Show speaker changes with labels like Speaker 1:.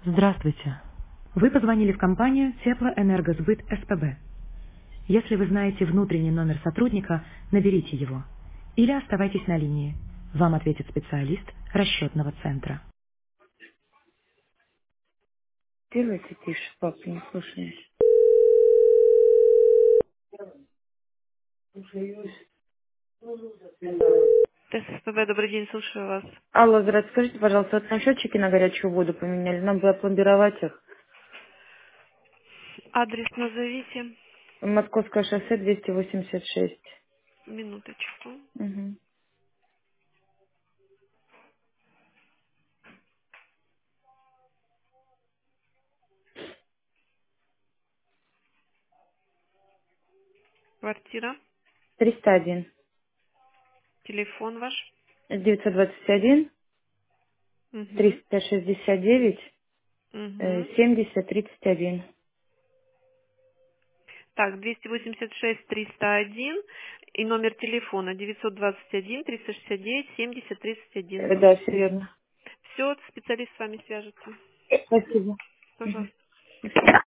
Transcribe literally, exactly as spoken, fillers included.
Speaker 1: Здравствуйте. Вы позвонили в компанию Теплоэнергосбыт СПБ. Если вы знаете внутренний номер сотрудника, наберите его. Или оставайтесь на линии. Вам ответит специалист расчетного центра.
Speaker 2: Делайте тише, пап, не слушаешь.
Speaker 3: ТССПБ, добрый день, слушаю вас.
Speaker 2: Алло, здравствуйте, скажите, пожалуйста, вот на счетчики на горячую воду поменяли, нам бы опломбировать их.
Speaker 3: Адрес назовите.
Speaker 2: Московское шоссе двести восемьдесят шесть.
Speaker 3: Минуточку.
Speaker 2: Угу.
Speaker 3: Квартира.
Speaker 2: триста один.
Speaker 3: Телефон ваш.
Speaker 2: девятьсот двадцать один.
Speaker 3: Угу.
Speaker 2: триста шестьдесят девять. э,
Speaker 3: Угу.
Speaker 2: семьдесят тридцать один.
Speaker 3: Так, двести восемьдесят шесть триста один и номер телефона девятьсот двадцать один триста шестьдесят девять семьдесят тридцать один.
Speaker 2: Э, Да, все верно.
Speaker 3: Все, специалист с вами свяжется.
Speaker 2: Спасибо. Мгм.
Speaker 3: Пожалуйста.
Speaker 2: До свидания.